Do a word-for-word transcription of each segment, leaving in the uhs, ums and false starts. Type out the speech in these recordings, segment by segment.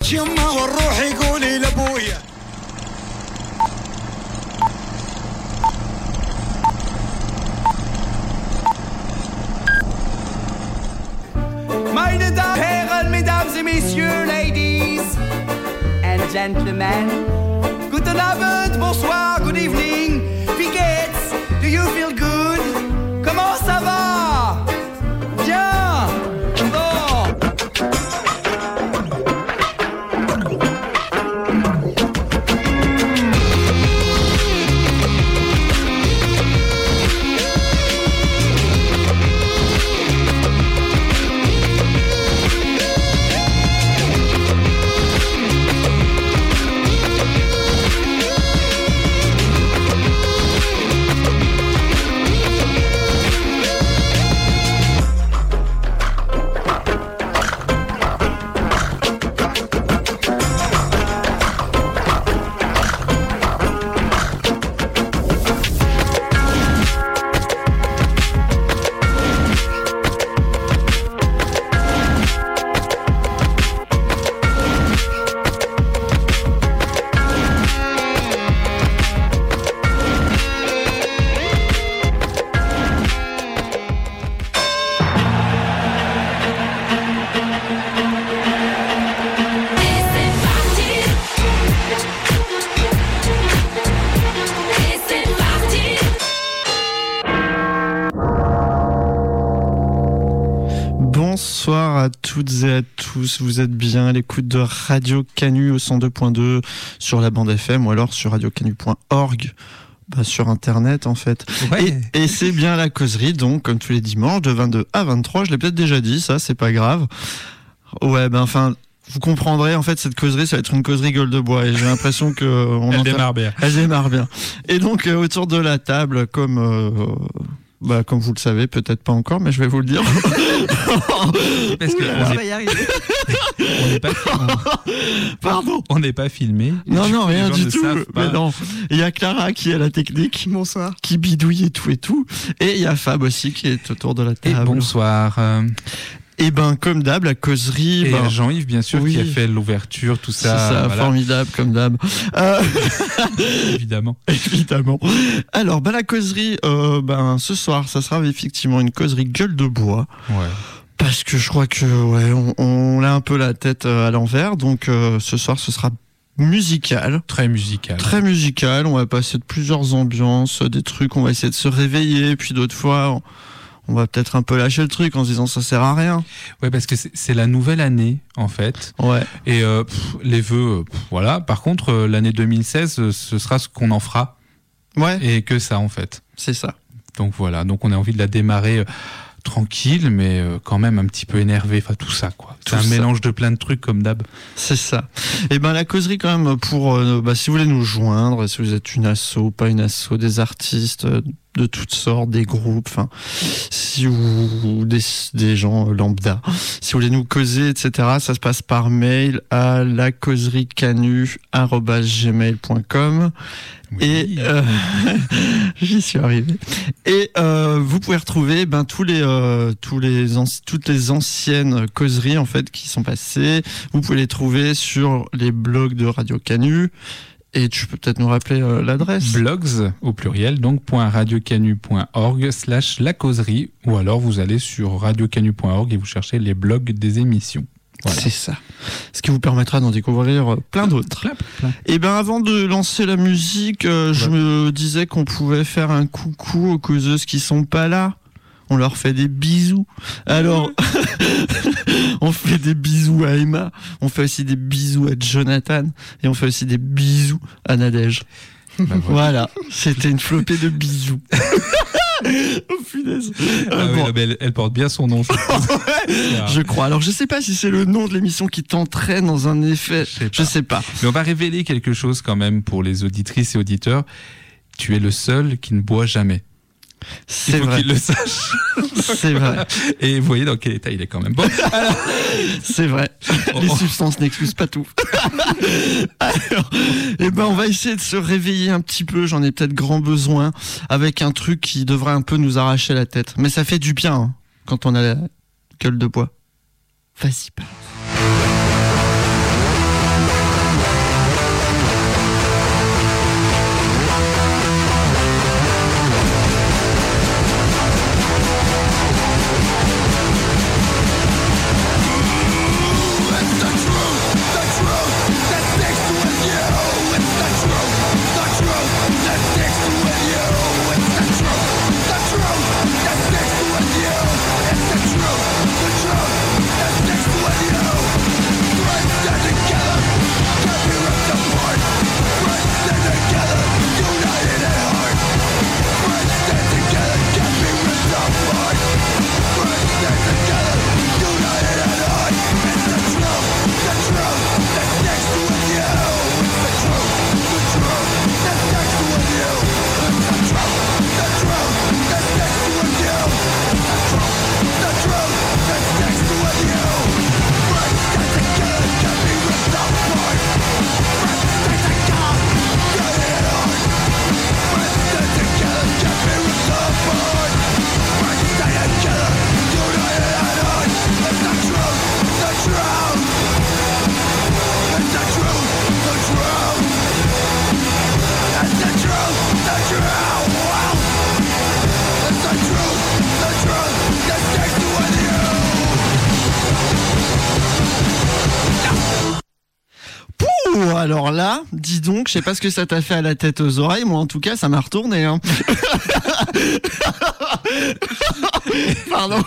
لك يما وروحي قولي لابويا. Meine Damen und Herren, Mesdames et Messieurs, Ladies and Gentlemen, guten Abend, bonsoir, good evening. Wie geht's? Do you feel good? Comment ça va? Bien. Bon. Bonsoir à toutes et à tous, vous êtes bien à l'écoute de Radio Canu au cent deux point deux sur la bande F M ou alors sur radio canu point org, bah sur internet en fait. Ouais. Et, et c'est bien la causerie, donc comme tous les dimanches de vingt-deux à vingt-trois, je l'ai peut-être déjà dit, ça c'est pas grave. Ouais, ben enfin... Vous comprendrez, en fait, cette causerie, ça va être une causerie gueule de bois. Et j'ai l'impression que... On Elle en démarre fait... bien. Elle démarre bien. Et donc, euh, autour de la table, comme... Euh, bah, comme vous le savez, peut-être pas encore, mais je vais vous le dire. Parce que on va y arriver. On n'est pas filmé. Pardon. On n'est pas filmé. Non, non, rien du tout. Mais non. Il y a Clara qui est à la technique. Bonsoir. Qui bidouille et tout et tout. Et il y a Fab aussi qui est autour de la table. Et bonsoir. Euh... Et ben comme d'hab, la causerie. Et ben, Jean-Yves bien sûr oui. qui a fait l'ouverture, tout ça. C'est ça, voilà. Formidable comme d'hab. Euh... Évidemment. Évidemment. Alors ben la causerie, euh, ben ce soir, ça sera effectivement une causerie gueule de bois. Ouais. Parce que je crois que ouais, on, on a un peu la tête à l'envers, donc euh, ce soir ce sera musical. Très musical. Très musical. On va passer de plusieurs ambiances, des trucs. On va essayer de se réveiller, puis d'autres fois. On... On va peut-être un peu lâcher le truc en se disant ça sert à rien. Ouais, parce que c'est, c'est la nouvelle année en fait. Ouais. Et euh, pff, les vœux, pff, voilà. Par contre, euh, l'année deux mille seize, euh, ce sera ce qu'on en fera. Ouais. Et que ça en fait. C'est ça. Donc voilà. Donc on a envie de la démarrer euh, tranquille, mais euh, quand même un petit peu énervé. Enfin tout ça quoi. C'est tout un ça. mélange de plein de trucs comme d'hab. C'est ça. Et ben la causerie quand même pour, euh, bah, si vous voulez nous joindre, si vous êtes une asso, pas une asso, des artistes. Euh, de toutes sortes, des groupes, enfin, si vous, des, des gens lambda, si vous voulez nous causer, et cetera, ça se passe par mail à la causerie canu arobase gmail point com. Oui. Et euh, j'y suis arrivé. Et euh, vous pouvez retrouver ben tous les euh, tous les an- toutes les anciennes causeries en fait qui sont passées. Vous pouvez les trouver sur les blogs de Radio Canu. Et tu peux peut-être nous rappeler euh, l'adresse. Blogs au pluriel, donc .radiocanu point org slash la causerie, ou alors vous allez sur radiocanu point org et vous cherchez les blogs des émissions. Voilà. C'est ça. Ce qui vous permettra d'en découvrir plein d'autres. Plein, plein. Et ben avant de lancer la musique, euh, ouais. je me disais qu'on pouvait faire un coucou aux causeuses qui sont pas là. On leur fait des bisous. Alors, on fait des bisous à Emma, on fait aussi des bisous à Jonathan, et on fait aussi des bisous à Nadège. Bah voilà. Voilà, c'était une flopée de bisous. Oh punaise. Ah euh, oui, bon. non, mais elle, elle porte bien son nom. Je, ouais, je crois. Alors je sais pas si c'est le nom de l'émission qui t'entraîne dans un effet. Je sais pas. Je sais pas. Mais on va révéler quelque chose quand même pour les auditrices et auditeurs. Tu es le seul qui ne boit jamais. C'est il faut vrai. qu'il le sache. C'est vrai. Et vous voyez dans quel état il est quand même. Bon, alors... C'est vrai. Les substances n'excusent pas tout. Alors, eh ben, on va essayer de se réveiller un petit peu. J'en ai peut-être grand besoin avec un truc qui devrait un peu nous arracher la tête. Mais ça fait du bien hein, quand on a la gueule de bois. Vas-y, balance. Oh, alors là, dis donc, je sais pas ce que ça t'a fait à la tête aux oreilles, moi en tout cas, ça m'a retourné. Hein. Pardon.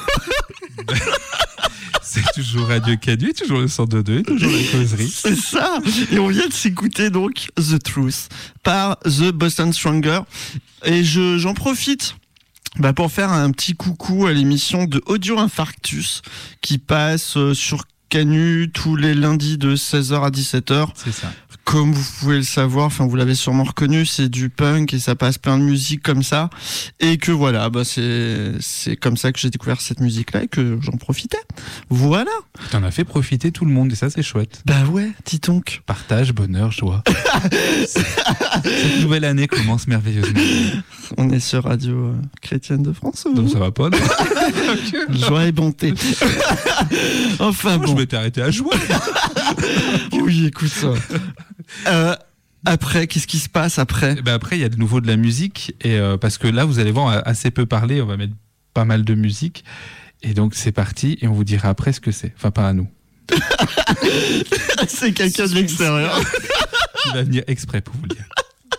C'est toujours Radio Canu, toujours le cent deux deux, toujours la causerie. C'est ça. Et on vient de s'écouter donc The Truth par The Boston Stronger. Et je, j'en profite bah, pour faire un petit coucou à l'émission de Audio Infarctus qui passe sur Canu tous les lundis de seize heures à dix-sept heures. C'est ça. Comme vous pouvez le savoir, enfin vous l'avez sûrement reconnu, c'est du punk et ça passe plein de musique comme ça. Et que voilà, bah c'est c'est comme ça que j'ai découvert cette musique-là et que j'en profitais. Voilà. T'en as fait profiter tout le monde et ça c'est chouette. Bah ouais, dis donc. Partage, bonheur, joie. Cette nouvelle année commence merveilleusement. On est sur Radio euh, Chrétienne de France. Donc ça va pas, non? Joie et bonté. Enfin Moi, bon. je m'étais arrêté à jouer. Oui, écoute ça. Euh, après, qu'est-ce qui se passe après? Et ben après, il y a de nouveau de la musique et euh, parce que là, vous allez voir, on a assez peu parlé. On va mettre pas mal de musique et donc c'est parti et on vous dira après ce que c'est. Enfin, pas à nous. C'est quelqu'un de l'extérieur. Il va venir exprès pour vous le dire.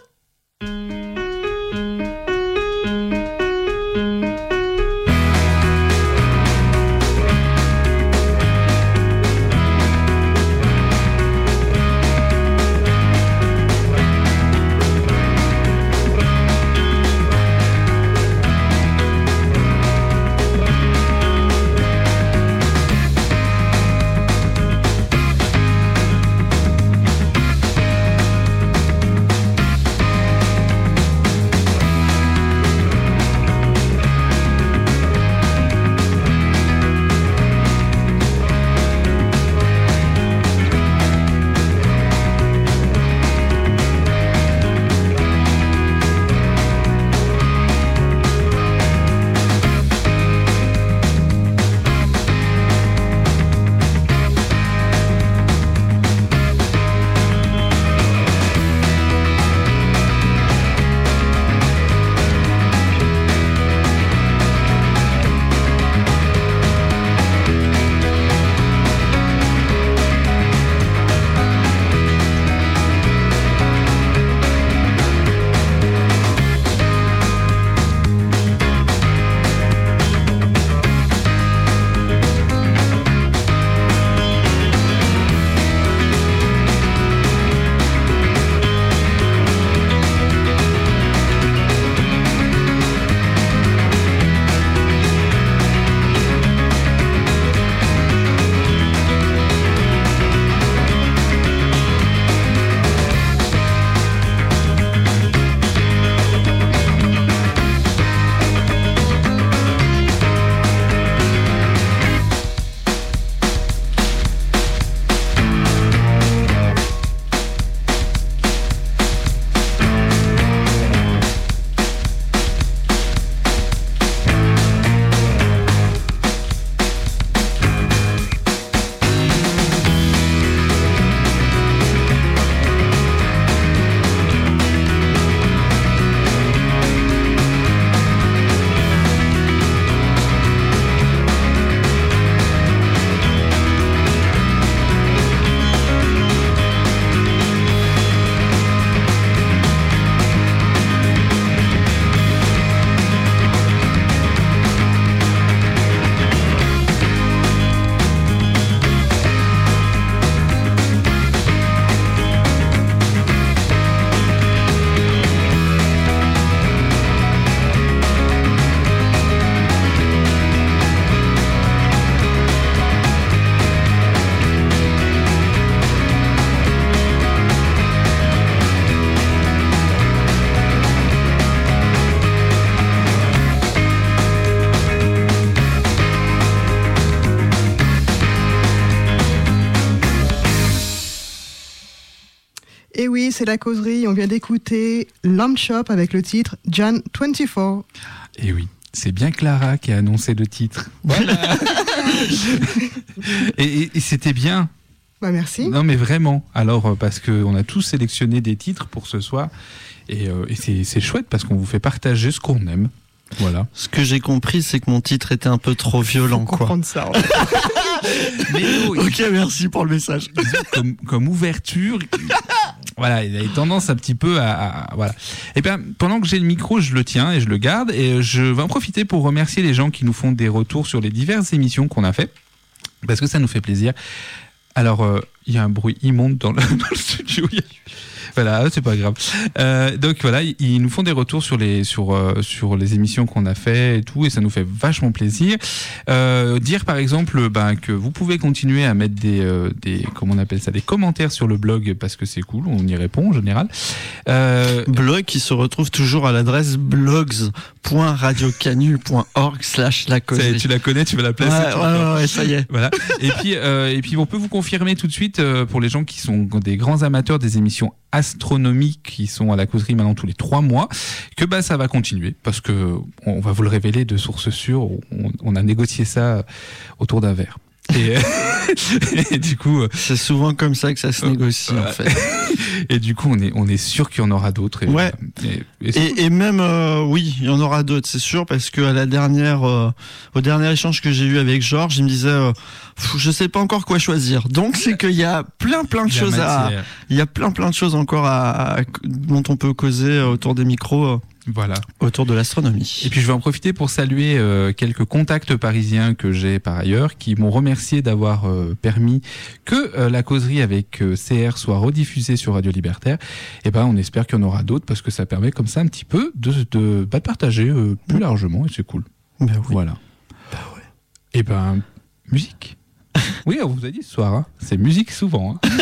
Et oui, c'est la causerie. On vient d'écouter Lamb Chop avec le titre Jan vingt-quatre. Et oui, c'est bien Clara qui a annoncé le titre. Voilà. et, et, et c'était bien. Bah merci. Non mais vraiment. Alors parce qu'on a tous sélectionné des titres pour ce soir et, euh, et c'est, c'est chouette parce qu'on vous fait partager ce qu'on aime. Voilà. Ce que j'ai compris, c'est que mon titre était un peu trop violent, Faut quoi. comprendre ça. En fait. Mais oh, Ok, merci pour le message. comme, comme ouverture, Voilà, il a tendance un petit peu à, à, à voilà. Et bien, pendant que j'ai le micro, je le tiens et je le garde et je vais en profiter pour remercier les gens qui nous font des retours sur les diverses émissions qu'on a fait, parce que ça nous fait plaisir. Alors, il euh, y a un bruit immonde dans le, dans le studio. Voilà, c'est pas grave. Euh, donc voilà, ils nous font des retours sur les sur euh, sur les émissions qu'on a fait et tout, et ça nous fait vachement plaisir. Euh, dire par exemple, ben que vous pouvez continuer à mettre des euh, des comment on appelle ça, des commentaires sur le blog parce que c'est cool, on y répond en général. Euh, blog qui se retrouve toujours à l'adresse blogs point radio canu point org slash la causerie. Tu la connais, tu vas la placer. Ouais, ouais, ouais, ouais, ça y est. Voilà. Et puis euh, et puis on peut vous confirmer tout de suite euh, pour les gens qui sont des grands amateurs des émissions astronomiques qui sont à la causerie maintenant tous les trois mois, que bah ça va continuer parce que on va vous le révéler de sources sûres. On, on a négocié ça autour d'un verre. Et, et du coup, c'est souvent comme ça que ça se négocie euh, en fait. Et du coup, on est on est sûr qu'il y en aura d'autres. Et, ouais. Et, et, et, et même euh, oui, il y en aura d'autres, c'est sûr, parce que à la dernière, euh, au dernier échange que j'ai eu avec Georges, il me disait, euh, je sais pas encore quoi choisir. Donc c'est qu'il y a plein plein de il choses à, il y a plein plein de choses encore à, à dont on peut causer autour des micros. Euh. Voilà. Autour de l'astronomie. Et puis je vais en profiter pour saluer euh, quelques contacts parisiens que j'ai par ailleurs qui m'ont remercié d'avoir euh, permis que euh, la causerie avec euh, C R soit rediffusée sur Radio Libertaire. Et ben on espère qu'il y en aura d'autres parce que ça permet comme ça un petit peu de de, bah, de partager euh, plus largement et c'est cool. Ben oui. Voilà. Ben ouais. Et ben musique. Oui, on vous a dit ce soir, hein. C'est musique souvent. Hein.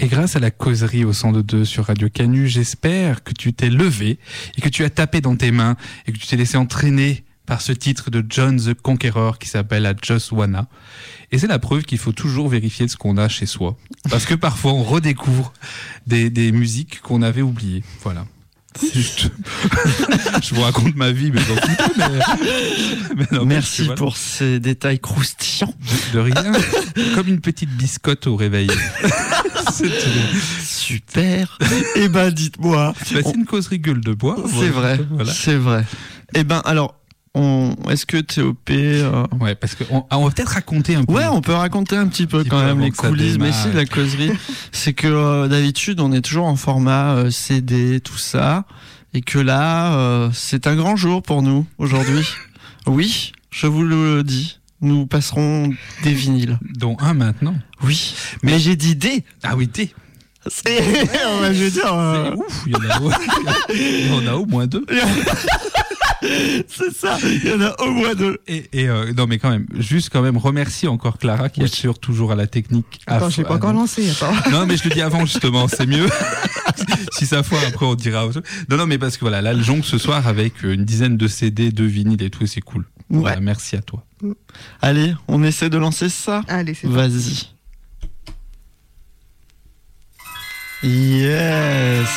Et grâce à la causerie au cent deux sur Radio Canu, j'espère que tu t'es levé et que tu as tapé dans tes mains et que tu t'es laissé entraîner par ce titre de John the Conqueror qui s'appelle I Just Wanna. Et c'est la preuve qu'il faut toujours vérifier ce qu'on a chez soi. Parce que parfois on redécouvre des, des musiques qu'on avait oubliées. Voilà. Juste... Je vous raconte ma vie, mais dans tout cas, mais... mais non, Merci voilà. pour ces détails croustillants. De, de rien. Comme une petite biscotte au réveil. C'est une... Super. Eh ben, dites-moi. Bah, c'est une causerie gueule de bois. C'est vrai. Voilà. C'est vrai. Eh ben, alors, on... est-ce que T O P... Euh... Ouais, parce qu'on on va peut-être raconter un peu. Ouais, on peut raconter un petit peu petit quand peu même avant les que ça coulisses. Mais démarre. si, la causerie, c'est que euh, d'habitude, on est toujours en format euh, C D, tout ça. Et que là, euh, c'est un grand jour pour nous, aujourd'hui. Oui, je vous le dis. Nous passerons des vinyles. Dont un maintenant. Oui, mais, mais j'ai dit des. Ah oui, des. C'est... Ouais, je veux dire... Euh... C'est ouf, il y en a au... il y en a au moins deux. C'est ça, il y en a au moins deux. Et, et euh, non mais quand même, juste quand même remercie encore Clara qui oui. assure toujours à la technique. Attends, je l'ai pas encore lancé. Attends. Non mais je le dis avant justement, c'est mieux. Si ça foire après on dira. Non non mais parce que voilà, là le jongle ce soir avec une dizaine de C D, de vinyles et tout, et c'est cool. Ouais. Voilà, merci à toi. Allez, on essaie de lancer ça. Allez, c'est Vas-y. Yes.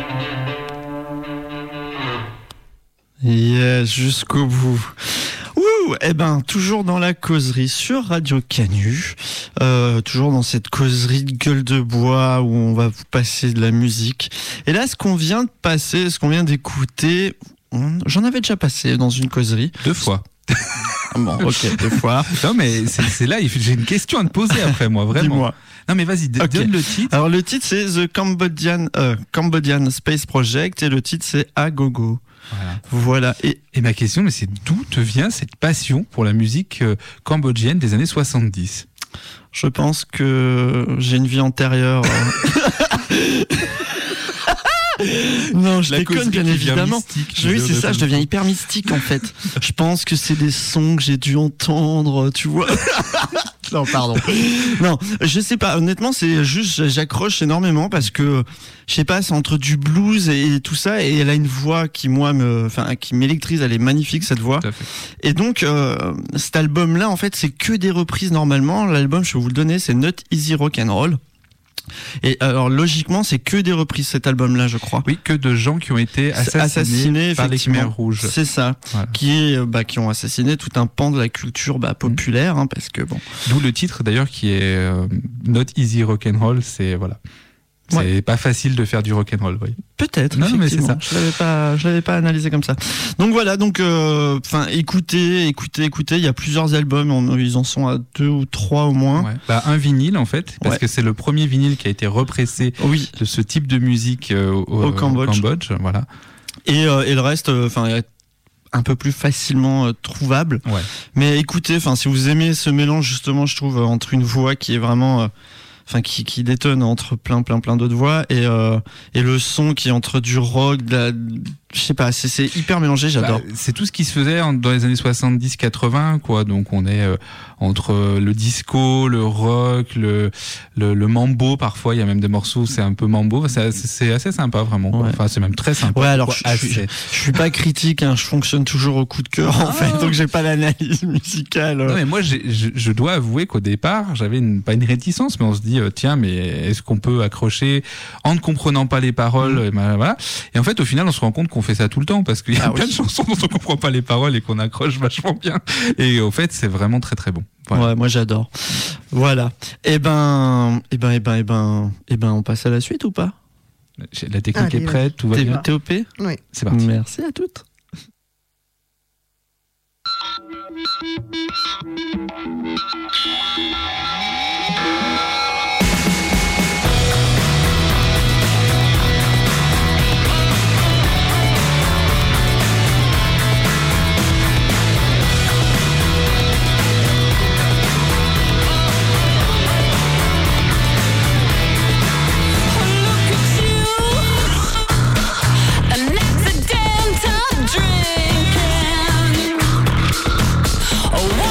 Yes, jusqu'au bout. Ouh, Wouh, eh ben, toujours dans la causerie sur Radio Canu, euh, toujours dans cette causerie de gueule de bois où on va vous passer de la musique. Et là, ce qu'on vient de passer, ce qu'on vient d'écouter, on- j'en avais déjà passé dans une causerie. Deux fois. Bon, ok, deux fois. Non, mais c'est, c'est là, il faut- j'ai une question à te poser après, moi, vraiment. Dis-moi. Non, mais vas-y, d- Ok. donne le titre. Alors le titre c'est The Cambodian, euh, Cambodian Space Project et le titre c'est Agogo. Voilà. Voilà. Et Et ma question, mais c'est d'où te vient cette passion pour la musique euh, cambodgienne des années soixante-dix? je pense que j'ai une vie antérieure. euh. Non, je La déconne causerie bien qui devient évidemment. mystique, Je- oui, je c'est ça, le- je deviens hyper mystique en fait. Je pense que c'est des sons que j'ai dû entendre, tu vois. Non, pardon. Non, je sais pas. Honnêtement, c'est juste, j'accroche énormément parce que, je sais pas, c'est entre du blues et tout ça, et elle a une voix qui, moi, me, enfin, qui m'électrise. Elle est magnifique, cette voix. Tout à fait. Et donc, euh, cet album-là, en fait, c'est que des reprises normalement. L'album, je vais vous le donner, c'est Not Easy Rock'n'Roll. Et alors, logiquement, c'est que des reprises, cet album-là, je crois. Oui, que de gens qui ont été assassinés, Assassinés, par les effectivement. Khmers rouges. C'est ça. Voilà. Qui est, euh, bah, qui ont assassiné tout un pan de la culture, bah, populaire, hein, parce que bon. D'où le titre d'ailleurs qui est euh, Not Easy Rock'n'Roll, c'est voilà. C'est Ouais. pas facile de faire du rock'n'roll, oui. Peut-être. Non, mais c'est effectivement. ça. Je l'avais pas, je l'avais pas analysé comme ça. Donc voilà, donc, enfin, écoutez, écoutez, écoutez. Il y a plusieurs albums, on- ils en sont à deux ou trois au moins. Ouais. Bah, un vinyle en fait, parce Ouais. que c'est le premier vinyle qui a été repressé Oui. de ce type de musique euh, au, Au Cambodge. voilà. Et, euh, et le reste, enfin, un peu plus facilement euh, trouvable. Ouais. Mais écoutez, enfin, si vous aimez ce mélange, justement, je trouve, euh, entre une voix qui est vraiment, euh, enfin, qui, qui détonne entre plein, plein, plein d'autres voix, et, euh, et le son qui est entre du rock, de la, je sais pas, c'est, c'est hyper mélangé, j'adore. Bah, c'est tout ce qui se faisait en- dans les années soixante-dix quatre-vingts, quoi. Donc on est euh, entre euh, le disco, le rock, le, le, le mambo. Parfois, il y a même des morceaux, c'est un peu mambo. C'est, c'est, c'est assez sympa, vraiment. quoi. Ouais. Enfin, c'est même très sympa. Ouais, alors, Quoi, je, je, assez. je suis pas critique, hein, je fonctionne toujours au coup de cœur, en Ah. fait, donc j'ai pas l'analyse musicale. Non, mais moi, j'ai- je, je dois avouer qu'au départ, j'avais une, pas une réticence, mais on se dit, euh, tiens, mais est-ce qu'on peut accrocher en ne comprenant pas les paroles, et, ben, voilà. Et en fait, au final, on se rend compte qu'on fait ça tout le temps, parce qu'il y a Ah plein oui. de chansons dont on comprend pas les paroles et qu'on accroche vachement bien. Et au fait, c'est vraiment très très bon. Voilà. Ouais, moi j'adore. Voilà. Et ben, et ben, et ben, et ben, et ben, on passe à la suite ou pas? La technique Allez, est prête, tout va T'es, bien. t'es O P? Oui. C'est parti. Merci à toutes. Look at you, an accidental drinking. Oh,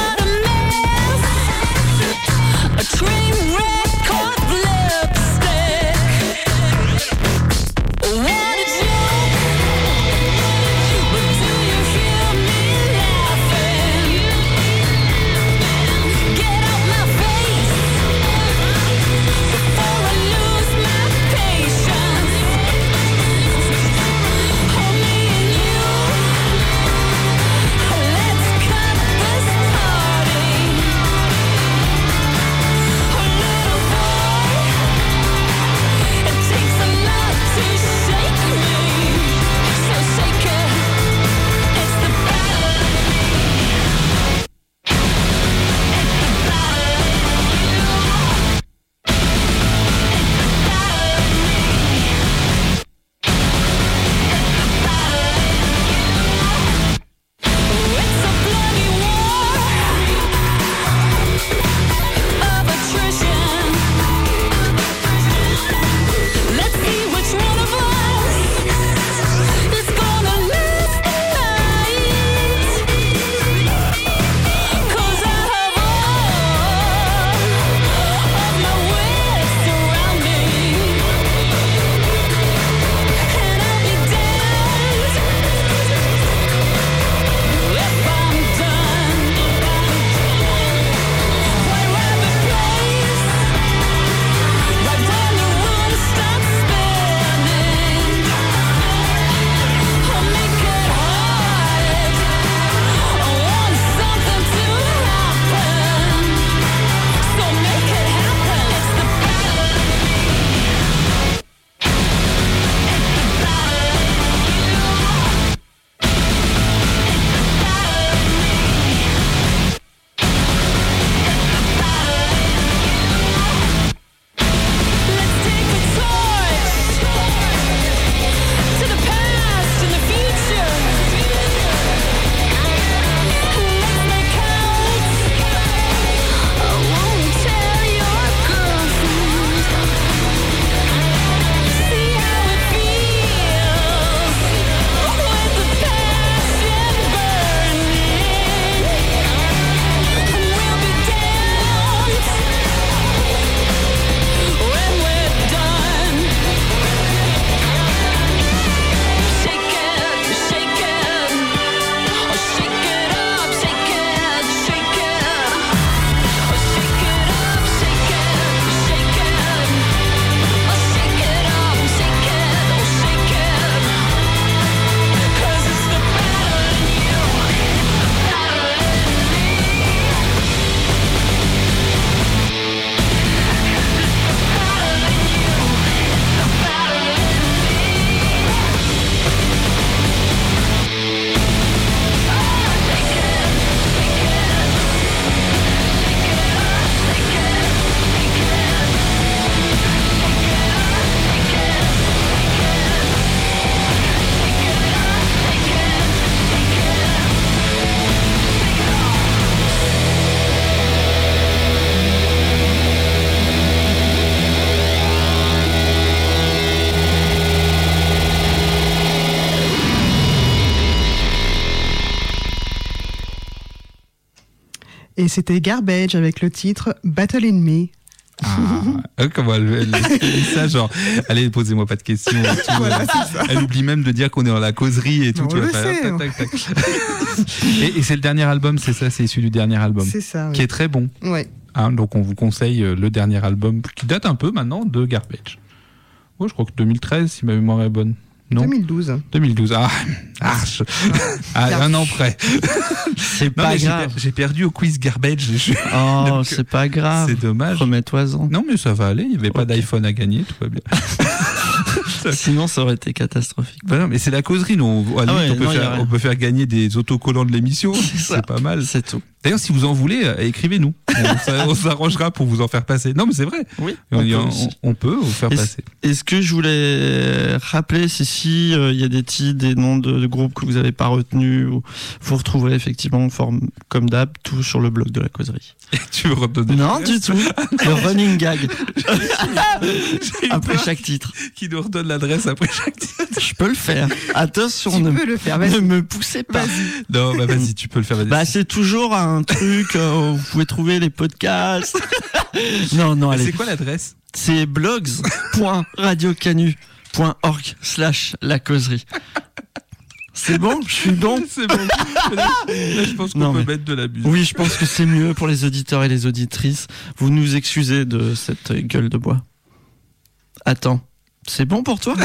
Et c'était Garbage avec le titre Battle in Me. Ah, comment elle, elle, elle dit ça, genre, allez, posez-moi pas de questions. Et tout. Voilà, c'est ça. Elle oublie même de dire qu'on est dans la causerie et tout. On tu le vois, sait. tac, tac, tac. et, et c'est le dernier album, c'est ça, c'est issu du dernier album, C'est ça, qui oui. est très bon. Ouais. Hein, donc on vous conseille euh, le dernier album qui date un peu maintenant de Garbage. Ouais, je crois que deux mille treize, si ma mémoire est bonne. Non, deux mille douze. deux mille douze. Ah, arche. Ah, un an près. C'est Non, pas mais j'ai grave. per- j'ai perdu au quiz Garbage. Je suis- Oh, Donc, c'est pas grave. C'est dommage. Remets-toi-en. Non, mais ça va aller. Il n'y avait pas Ok. d'iPhone à gagner, tout va bien. Sinon, ça aurait été catastrophique. Bah non, mais c'est la causerie, non. À la Ah limite, ouais, on, peut non, y a faire, rien. on peut faire gagner des autocollants de l'émission. C'est ça. C'est pas mal. C'est tout. D'ailleurs, si vous en voulez, euh, écrivez-nous. On, s'a- on s'arrangera pour vous en faire passer. Non, mais c'est vrai. Oui. On, on peut on- aussi. on peut vous faire Et passer. Est-ce que je voulais rappeler si si euh, il y a des titres, des noms de, de groupes que vous n'avez pas retenus, ou vous retrouverez effectivement forme comme d'hab tout sur le blog de la causerie. Tu veux redonner Non l'adresse du tout. Le running gag J'ai eu après peur chaque titre. Qui nous redonne l'adresse après chaque titre. Je peux le faire. Attention, Tu ne, peux le faire, vas-y. ne me poussez pas. Non, bah vas-y, tu peux le faire. Vas-y. Bah c'est toujours un truc euh, où vous pouvez trouver les podcasts. non non Mais allez. c'est quoi l'adresse? C'est blogs point radiocanu point org slash la causerie. C'est bon, je suis bon. C'est bon. Là, là, je pense qu'on Non, peut mais- mettre de la musique. Oui, je pense que c'est mieux pour les auditeurs et les auditrices. Vous nous excusez de cette gueule de bois. Attends, c'est bon pour toi?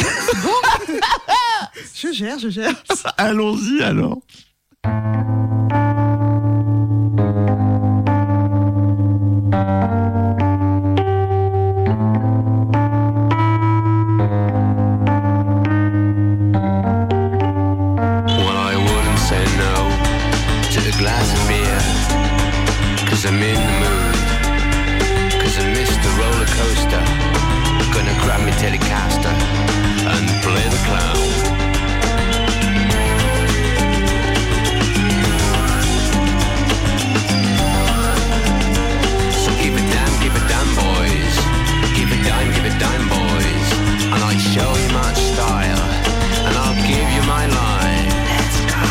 Je gère, je gère. Allons-y alors. Well, I wouldn't say no to a glass of beer, cause I'm in the mood, cause I missed the roller coaster. Gonna grab my Telecaster and play the clown. So give a damn, give a damn, boys. Give a dime, give a dime, boys. And I show you much style, and I'll give you my line. Let's go.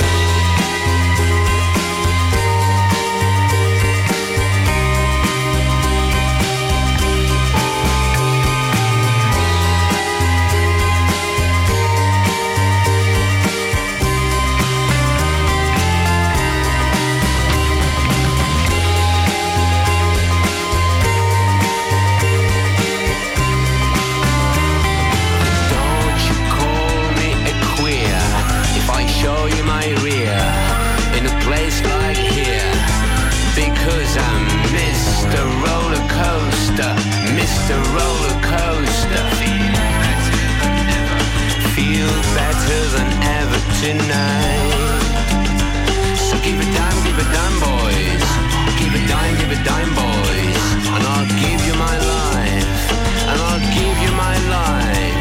Don't you call me a queer if I show you my rear in a place like here, because I'm Mister Roller Coaster, Mister Roller Coaster. Feel better than ever tonight. So give a dime, give a dime, boys. Give a dime, give a dime, boys. And I'll give you my life. And I'll give you my life.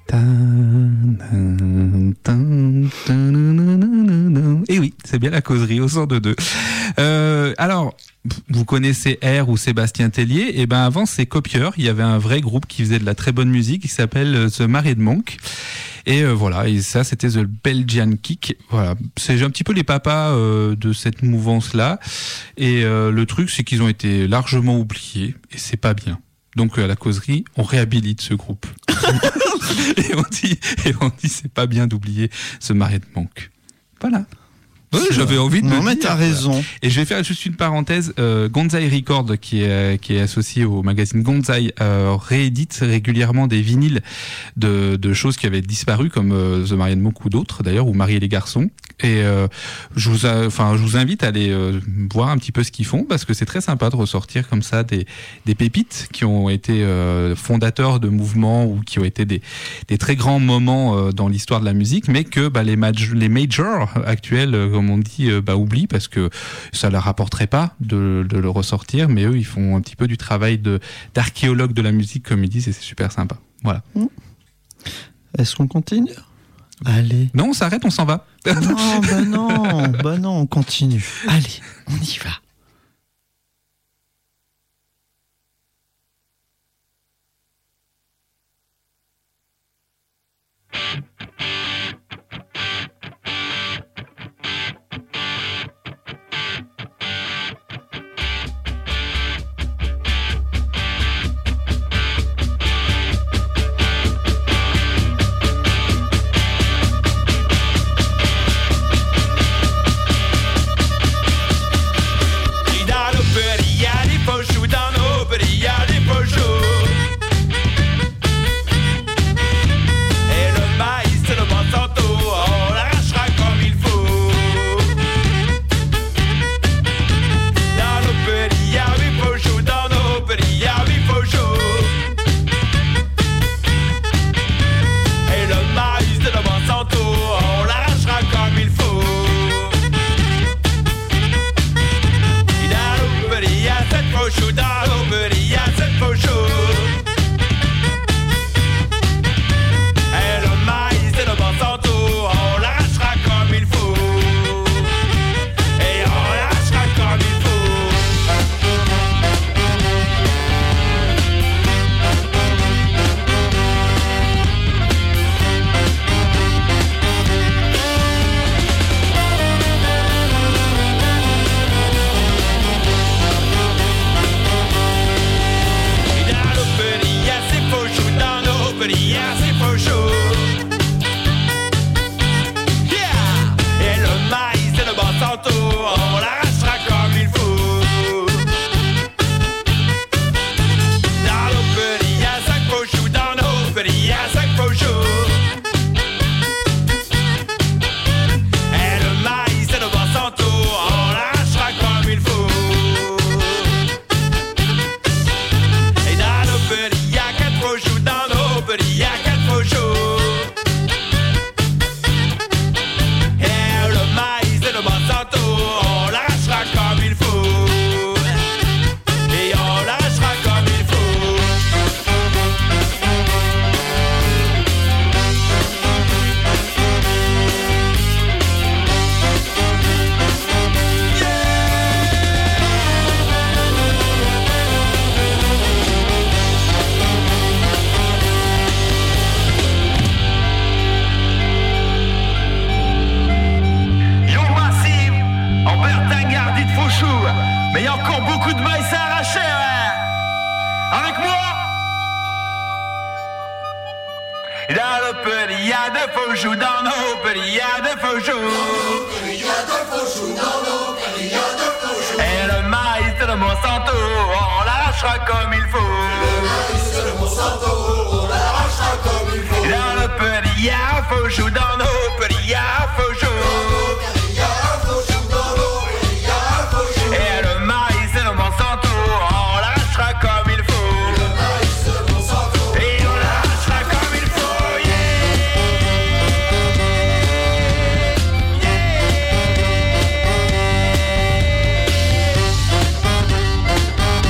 Et oui, c'est bien la causerie au cent deux deux. Euh, alors, vous connaissez R ou Sébastien Tellier. Et ben avant, c'est Copieur. Il y avait un vrai groupe qui faisait de la très bonne musique qui s'appelle The Married Monk. Et euh, voilà, et ça c'était The Belgian Kick. Voilà, c'est un petit peu les papas euh, de cette mouvance-là. Et euh, le truc, c'est qu'ils ont été largement oubliés, et c'est pas bien. Donc à la causerie, on réhabilite ce groupe. et on dit, et on dit, c'est pas bien d'oublier ce Married Monk. Voilà. Ouais, j'avais envie de non, le mais dire. t'as raison. Voilà. Et je vais faire juste une parenthèse. Euh, Gonzai Record, qui est qui est associé au magazine Gonzai, euh, réédite régulièrement des vinyles de de choses qui avaient disparu, comme euh, The Marianne Monk ou d'autres d'ailleurs, ou Marie et les garçons. Et euh, je vous a, enfin je vous invite à aller euh, voir un petit peu ce qu'ils font, parce que c'est très sympa de ressortir comme ça des des pépites qui ont été euh, fondateurs de mouvements ou qui ont été des des très grands moments euh, dans l'histoire de la musique, mais que bah, les maj- les majors actuels, euh, comme on dit, euh, bah oublient, parce que ça leur rapporterait pas de de le ressortir, mais eux ils font un petit peu du travail de d'archéologue de la musique, comme ils disent, et c'est super sympa. Voilà. Est-ce qu'on continue ? Allez. Non, on s'arrête, on s'en va. Non, bah non, bah non, on continue. Allez, on y va.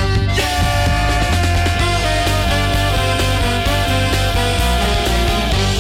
Yeah!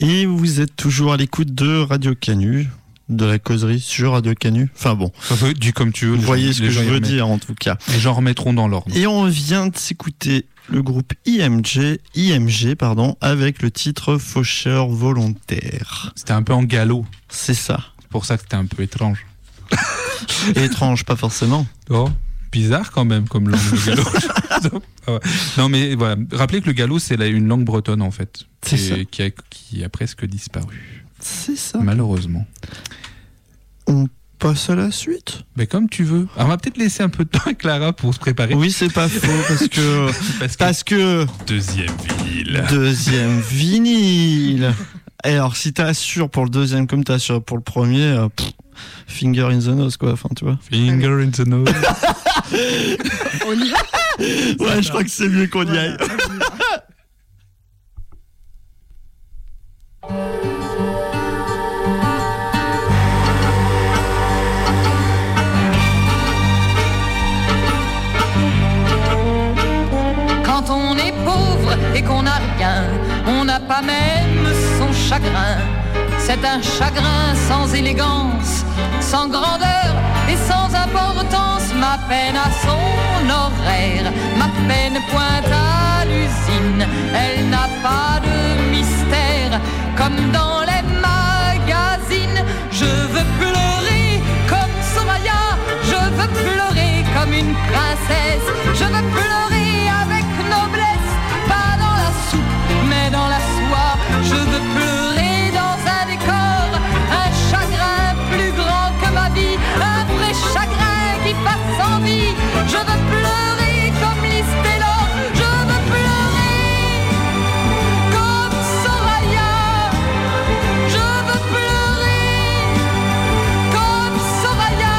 Et vous êtes toujours à l'écoute de Radio Canu, de la causerie sur Radio Canu. Enfin bon, Enfin, dis comme tu veux. vous les voyez gens- ce les que gens je y veux remettent. dire en tout cas. Les gens remettront dans l'ordre. Et on vient de s'écouter le groupe I M G, I M G pardon, avec le titre Faucheur volontaire. C'était un peu en galop. C'est ça. C'est pour ça que c'était un peu étrange. Étrange, pas forcément. Oh, bizarre quand même comme langue le gallo. Ah ouais. Non mais voilà, rappelez que le gallo c'est la- une langue bretonne en fait, C'est qui, ça. est- qui a, qui a presque disparu, C'est ça. malheureusement. On passe à la suite. Mais comme tu veux. Alors, on va peut-être laisser un peu de temps à Clara pour se préparer. Oui, c'est pas faux parce que Parce que parce que deuxième vinyle. deuxième vinyle. Et alors si t'assures pour le deuxième comme t'assures pour le premier, euh, pff, finger in the nose quoi. Enfin tu vois. Finger in the nose. On y va. Ouais, je crois que c'est mieux qu'on y aille. Quand on est pauvre et qu'on n'a rien, on n'a pas même son chagrin. C'est un chagrin sans élégance, sans grandeur et sans importance. Ma peine a son horaire, ma peine pointe à l'usine. Elle n'a pas de mystère, comme dans les magazines. Je veux pleurer comme Soraya, je veux pleurer comme une princesse. Je veux pleurer avec noblesse, pas dans la soupe, mais dans la soie. Je veux pleurer dans un décor, un chagrin plus grand que ma vie, un vrai chagrin qui passe en vie. Je veux pleurer comme Listelor, je veux pleurer comme Soraya. Je veux pleurer comme Soraya.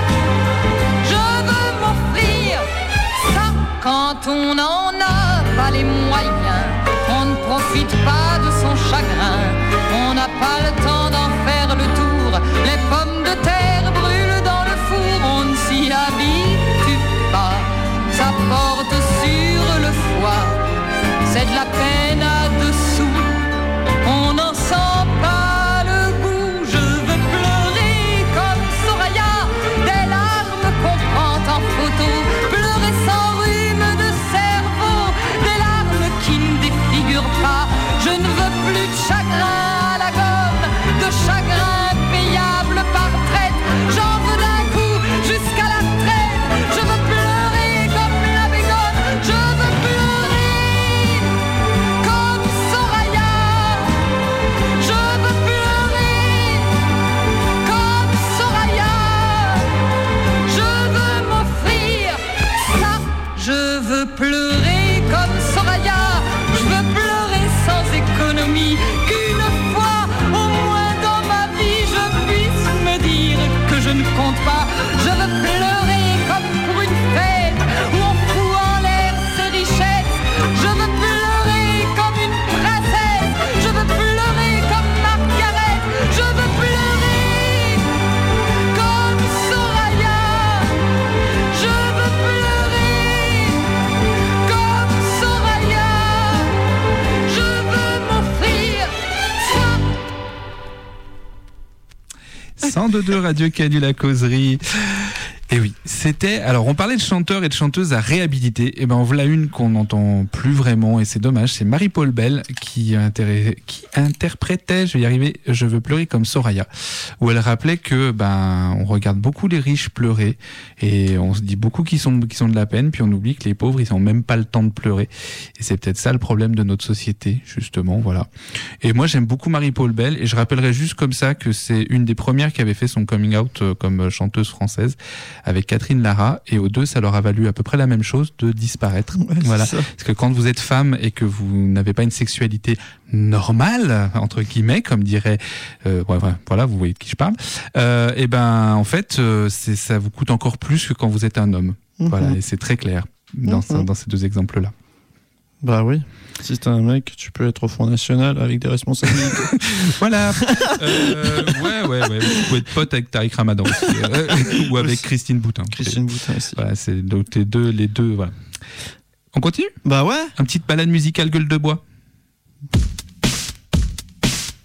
Je veux m'offrir ça quand on n'en a pas les moyens. On ne profite pas de son chagrin. On n'a pas le temps d'en faire le tour. Les pommes de terre brûlent dans le four. On ne s'y habitue pas. Ça porte sur le foie. C'est de la peine à dessous. On n'en sent pas le goût. Je veux pleurer comme Soraya, des larmes qu'on prend en photo. Pleurer sans rhume de cerveau, des larmes qui ne défigurent pas. Je ne veux plus de chagrin à la gomme, de chagrin payable par traite. J'en veux d'un coup jusqu'à la retraite. Je veux pleurer comme la Bégonne. Je veux pleurer comme Soraya. Je veux pleurer comme Soraya. Je veux m'offrir ça. Je veux pleurer comme Soraya. Je veux pleurer sans économie. Qu'une fois au moins dans ma vie je puisse me dire que je ne compte pas. Je veux pleurer comme pour une fête où on fout en l'air ses richesses. Je veux pleurer comme une princesse. Je veux pleurer comme Margaret. Je veux pleurer comme Soraya. Je veux pleurer comme Soraya. Je veux m'offrir ça. cent deux deux Radio Canu, la causerie. Et oui, c'était. Alors, on parlait de chanteurs et de chanteuses à réhabiliter. Et ben, voilà une qu'on n'entend plus vraiment, et c'est dommage. C'est Marie-Paul Bell qui, intéré- qui interprétait, je vais y arriver, Je veux pleurer comme Soraya, où elle rappelait que ben, on regarde beaucoup les riches pleurer, et on se dit beaucoup qu'ils sont qu'ils sont de la peine, puis on oublie que les pauvres, ils n'ont même pas le temps de pleurer. Et c'est peut-être ça le problème de notre société, justement. Voilà. Et moi, j'aime beaucoup Marie-Paul Bell, et je rappellerai juste comme ça que c'est une des premières qui avait fait son coming out euh, comme chanteuse française, avec Catherine Lara, et aux deux ça leur a valu à peu près la même chose, de disparaître. Ouais, c'est voilà. ça. Parce que quand vous êtes femme et que vous n'avez pas une sexualité normale, entre guillemets, comme dirait, euh, ouais, ouais, voilà, vous voyez de qui je parle, euh, et ben en fait euh, c'est, ça vous coûte encore plus que quand vous êtes un homme. Mhm. Voilà, et c'est très clair dans, Mhm. dans ces deux exemples-là. Bah oui. Si t'es un mec, tu peux être au Front National avec des responsabilités. Voilà. euh, ouais, ouais, ouais. Vous pouvez être pote avec Tariq Ramadan aussi, euh, ou avec Aussi. Christine Boutin. Christine Boutin aussi. Voilà, c'est donc les deux, les deux, voilà. On continue ? Bah ouais. Un petite balade musicale gueule de bois.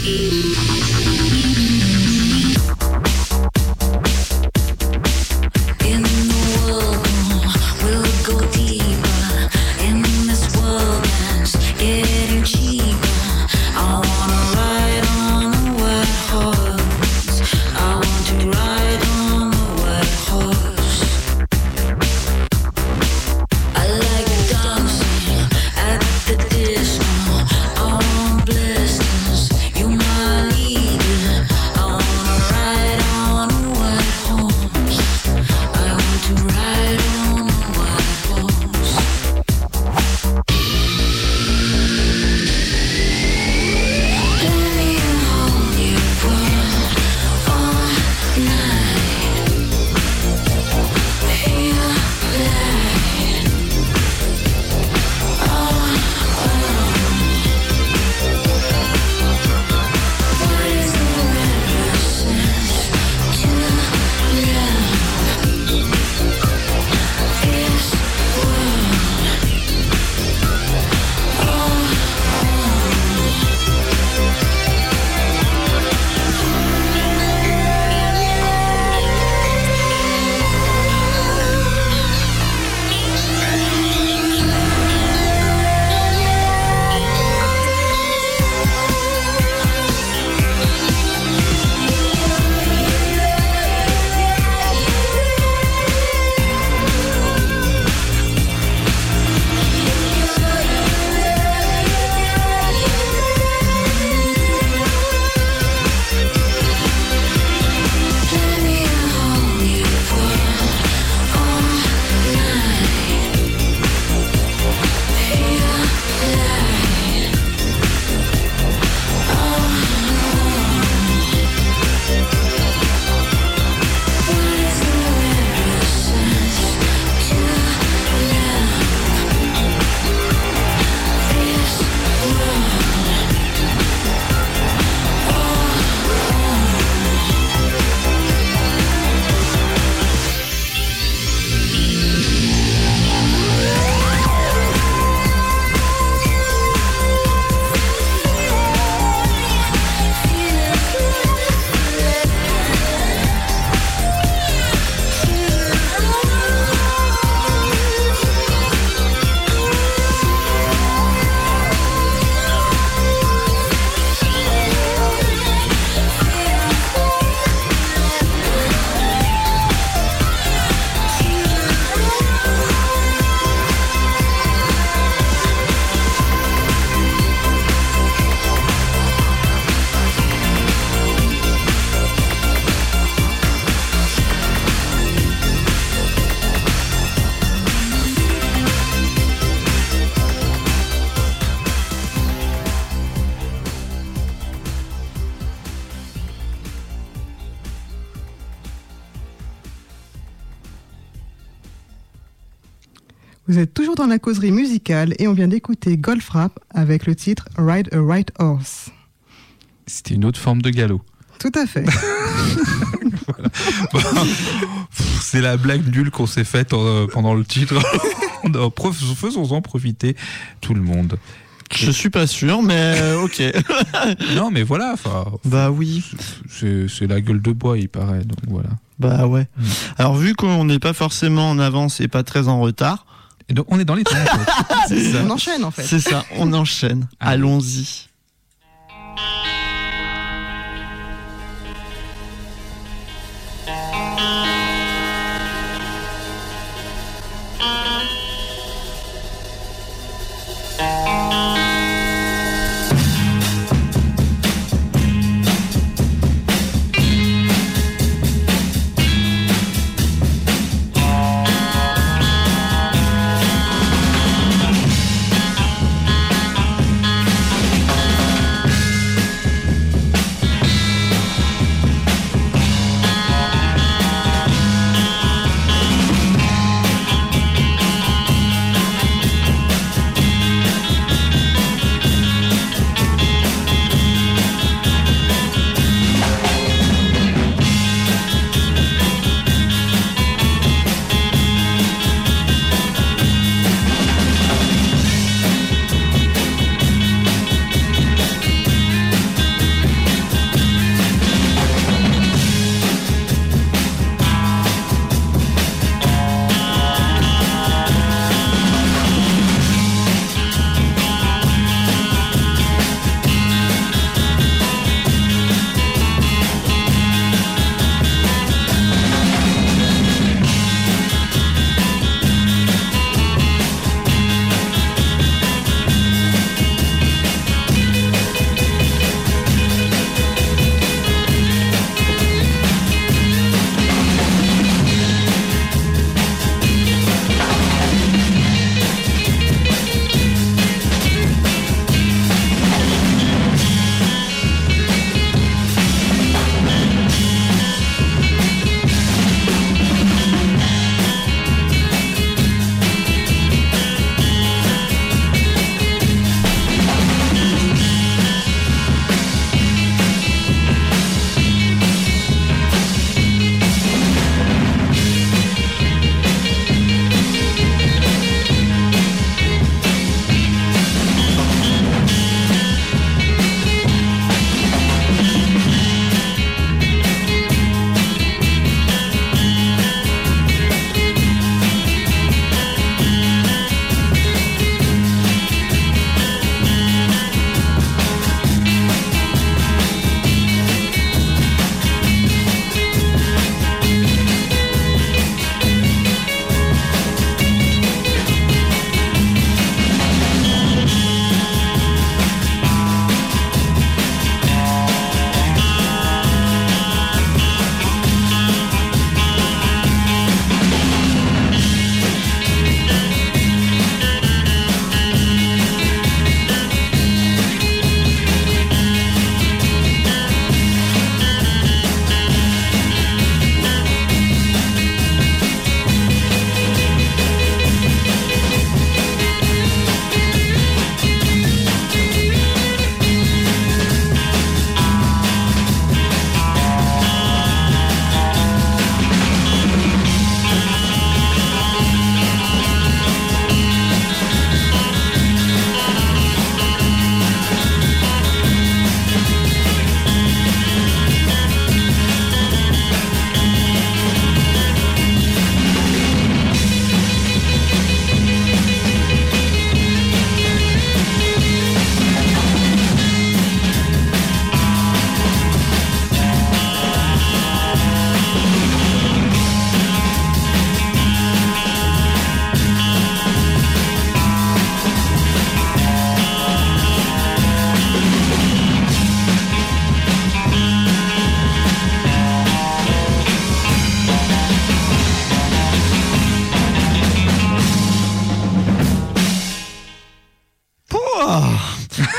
Vous êtes toujours dans la causerie musicale et on vient d'écouter Goldfrapp avec le titre Ride a Right Horse. C'était une autre forme de galop. Tout à fait. Voilà. Bon, c'est la blague nulle qu'on s'est faite euh, pendant le titre. Faisons-en profiter tout le monde. Je suis pas sûr, mais ok. Non, mais voilà. Bah oui. C'est, c'est la gueule de bois, il paraît. Donc voilà. Bah ouais. Mmh. Alors vu qu'on n'est pas forcément en avance et pas très en retard. Et donc on est dans les temps. En fait. C'est ça. On enchaîne en fait. C'est ça, on enchaîne. Ah. Allons-y. Thank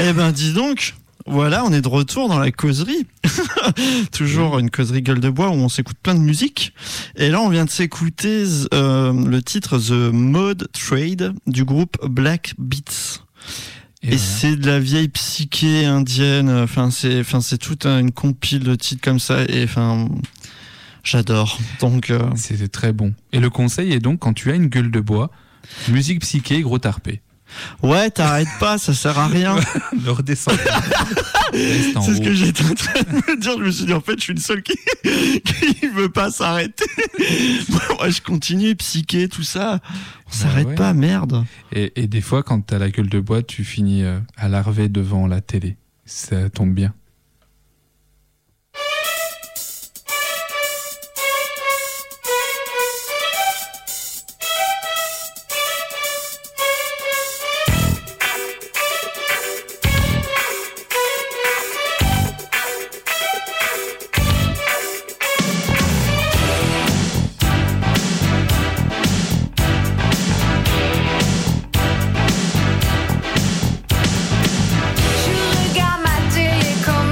Eh ben, dis donc, voilà, on est de retour dans la causerie. Toujours une causerie gueule de bois où on s'écoute plein de musique. Et là, on vient de s'écouter euh, le titre The Mode Trade du groupe Black Beats. Et, Et voilà. C'est de la vieille psyché indienne. Enfin, c'est, enfin, c'est toute une compile de titres comme ça. Et enfin, j'adore. Donc, euh... c'était très bon. Et le conseil est donc, quand tu as une gueule de bois, musique psyché, gros tarpé. Ouais, t'arrêtes pas, ça sert à rien. Ne redescends pas. C'est ce que j'étais en train de me dire. Je me suis dit, en fait, je suis le seul qui, qui veut pas s'arrêter. Moi, je continue, psyché, tout ça. On bah s'arrête ouais. pas, merde. Et, et des fois, quand t'as la gueule de bois, tu finis à larver devant la télé. Ça tombe bien. Je regarde ma télé comme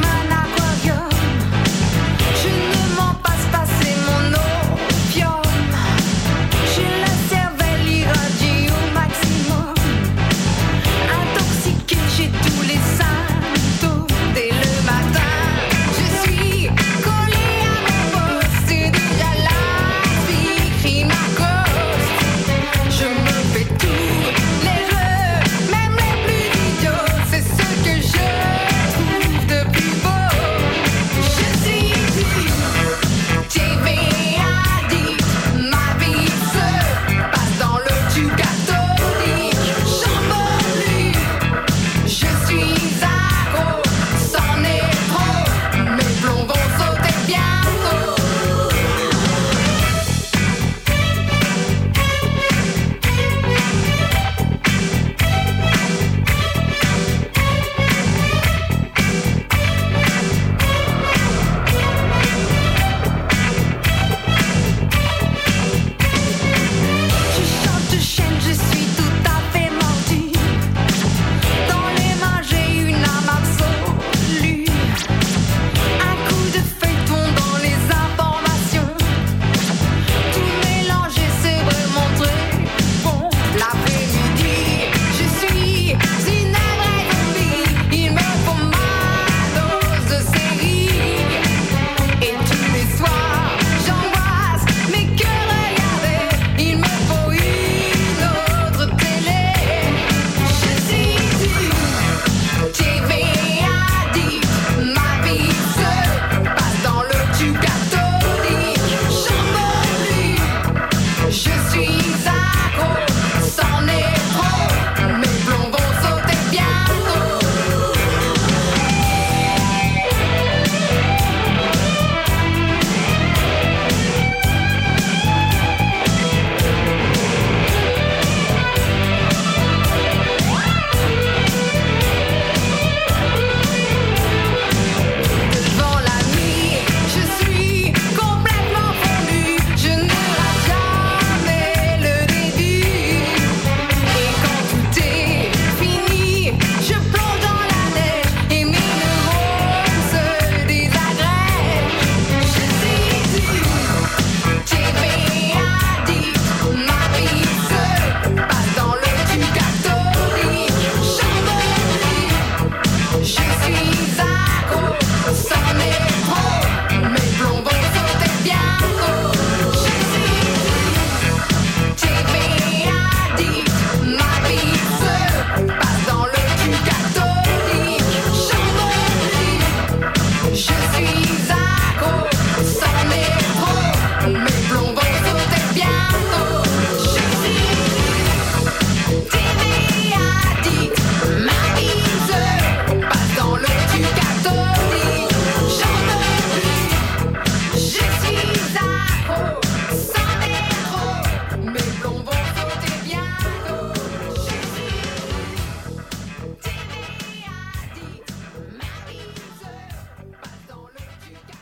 you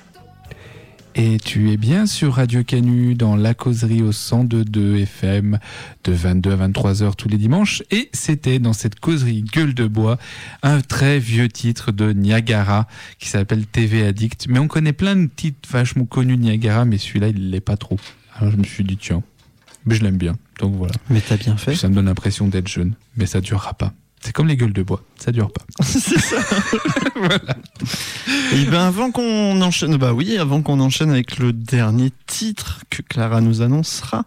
Et tu es bien sur Radio Canu dans la causerie au cent deux virgule deux F M de vingt-deux à vingt-trois heures tous les dimanches. Et c'était dans cette causerie gueule de bois un très vieux titre de Niagara qui s'appelle T V Addict. Mais on connaît plein de titres vachement connus de Niagara, mais celui-là il l'est pas trop. Alors je me suis dit tiens, mais je l'aime bien. Donc voilà. Mais t'as bien fait. Puis ça me donne l'impression d'être jeune, mais ça durera pas. C'est comme les gueules de bois, ça dure pas. C'est ça. Voilà. Et ben avant qu'on enchaîne, bah oui, avant qu'on enchaîne avec le dernier titre que Clara nous annoncera,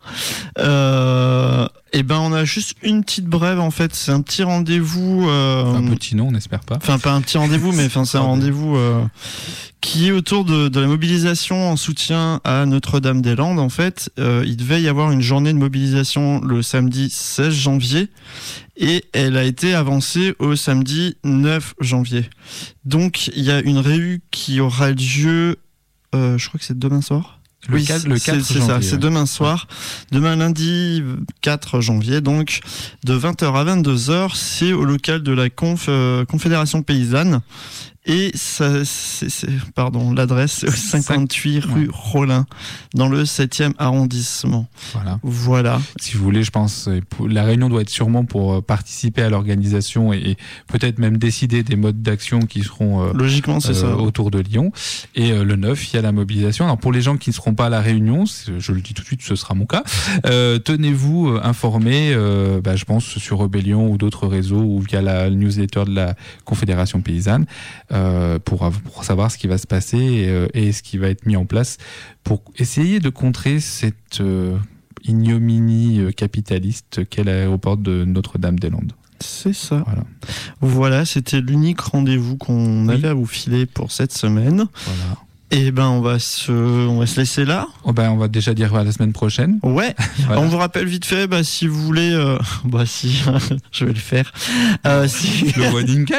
euh, et ben on a juste une petite brève en fait. C'est un petit rendez-vous. Euh, Un petit nom, on n'espère pas. Enfin pas un petit rendez-vous, mais enfin c'est un rendez-vous euh, qui est autour de, de la mobilisation en soutien à Notre-Dame-des-Landes. En fait, euh, il devait y avoir une journée de mobilisation le samedi seize janvier. Et elle a été avancée au samedi neuf janvier. Donc, il y a une réu qui aura lieu, euh, je crois que c'est demain soir. Le oui, quatre, le quatre c'est, c'est janvier, ça, c'est ouais. demain soir. Demain lundi quatre janvier, donc de vingt heures à vingt-deux heures, c'est au local de la Conf, euh, Confédération Paysanne. Et ça, c'est, c'est, pardon, l'adresse c'est au cinquante-huit rue Rollin, dans le septième arrondissement. Voilà. Voilà. Si vous voulez, je pense, la réunion doit être sûrement pour participer à l'organisation et, et peut-être même décider des modes d'action qui seront euh, Logiquement, c'est euh, ça. autour de Lyon. Et euh, le neuf, il y a la mobilisation. Alors pour les gens qui ne seront pas à la réunion, je le dis tout de suite, ce sera mon cas, euh, tenez-vous euh, informés, euh, bah, je pense, sur Rebellion ou d'autres réseaux ou via la newsletter de la Confédération Paysanne. Euh, pour, pour savoir ce qui va se passer et, euh, et ce qui va être mis en place pour essayer de contrer cette euh, ignominie euh, capitaliste qu'est l'aéroport de Notre-Dame-des-Landes. C'est ça. Voilà. Voilà, c'était l'unique rendez-vous qu'on Oui. avait à vous filer pour cette semaine. Voilà. Et ben on va se, on va se laisser là. Oh ben, on va déjà dire à la semaine prochaine. Ouais. Voilà. On vous rappelle vite fait, bah si vous voulez, euh, bah si, je vais le faire. Euh, si, Le running gag.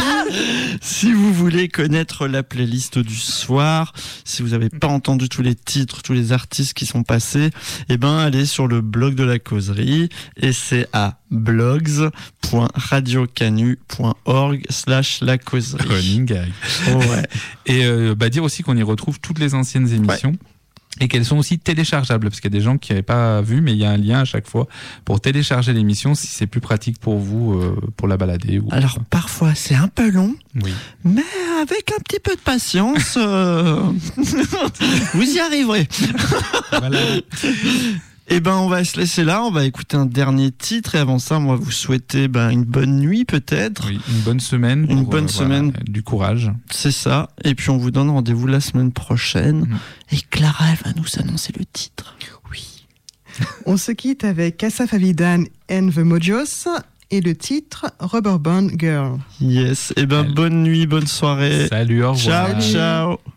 si vous voulez connaître la playlist du soir, si vous n'avez pas entendu tous les titres, tous les artistes qui sont passés, et ben allez sur le blog de la causerie et c'est à blogs point radiocanu point org slash la causerie. Running gag. Ouais. Et euh, bah, dire aussi qu'on y retrouve toutes les anciennes émissions. Ouais. Et qu'elles sont aussi téléchargeables, parce qu'il y a des gens qui n'avaient pas vu, mais il y a un lien à chaque fois pour télécharger l'émission si c'est plus pratique pour vous, euh, pour la balader. Ou Alors quoi. Parfois c'est un peu long, oui. Mais avec un petit peu de patience, euh... vous y arriverez. Voilà. Eh ben, on va se laisser là. On va écouter un dernier titre. Et avant ça, moi, vous souhaiter ben, une bonne nuit, peut-être. Oui, une bonne semaine. Une pour, bonne euh, semaine. Voilà, du courage. C'est ça. Et puis, on vous donne rendez-vous la semaine prochaine. Mmh. Et Clara, elle va nous annoncer le titre. Oui. On se quitte avec Asaf Avidan and the Mojos et le titre Rubber Band Girl. Yes. Eh ben, Salut. bonne nuit, bonne soirée. Salut, au revoir. Ciao, ciao.